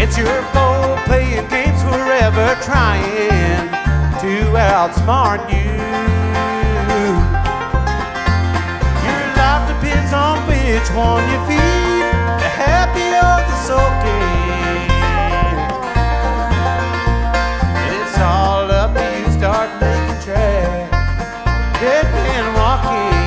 It's your fault playing games forever, trying to outsmart you. Your life depends on which one you feed, the happy or the sulking. And it's all up to you, start making tracks, dead man walking.